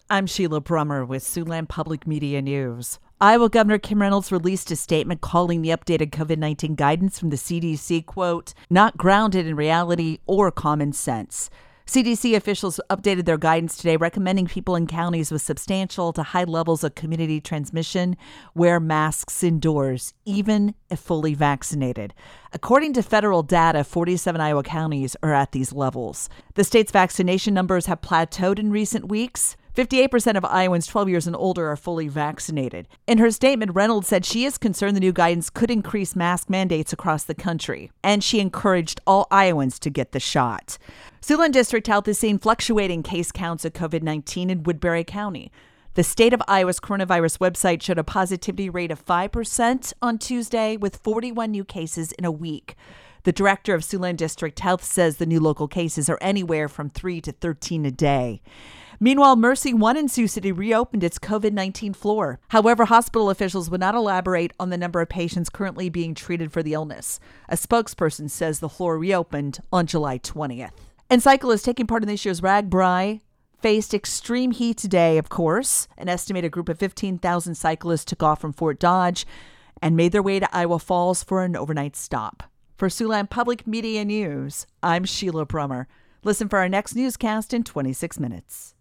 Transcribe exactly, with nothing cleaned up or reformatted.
I'm Sheila Brummer with Siouxland Public Media News. Iowa Governor Kim Reynolds released a statement calling the updated COVID nineteen guidance from the C D C, quote, not grounded in reality or common sense. C D C officials updated their guidance today, recommending people in counties with substantial to high levels of community transmission wear masks indoors, even if fully vaccinated. According to federal data, forty-seven Iowa counties are at these levels. The state's vaccination numbers have plateaued in recent weeks. fifty-eight percent of Iowans twelve years and older are fully vaccinated. In her statement, Reynolds said she is concerned the new guidance could increase mask mandates across the country, and she encouraged all Iowans to get the shot. Siouxland District Health is seeing fluctuating case counts of COVID nineteen in Woodbury County. The state of Iowa's coronavirus website showed a positivity rate of five percent on Tuesday, with forty-one new cases in a week. The director of Siouxland District Health says the new local cases are anywhere from three to thirteen a day. Meanwhile, Mercy One in Sioux City reopened its COVID nineteen floor. However, hospital officials would not elaborate on the number of patients currently being treated for the illness. A spokesperson says the floor reopened on July twentieth. And cyclists taking part in this year's RAGBRAI faced extreme heat today, of course. An estimated group of fifteen thousand cyclists took off from Fort Dodge and made their way to Iowa Falls for an overnight stop. For Siouxland Public Media News, I'm Sheila Brummer. Listen for our next newscast in twenty-six minutes.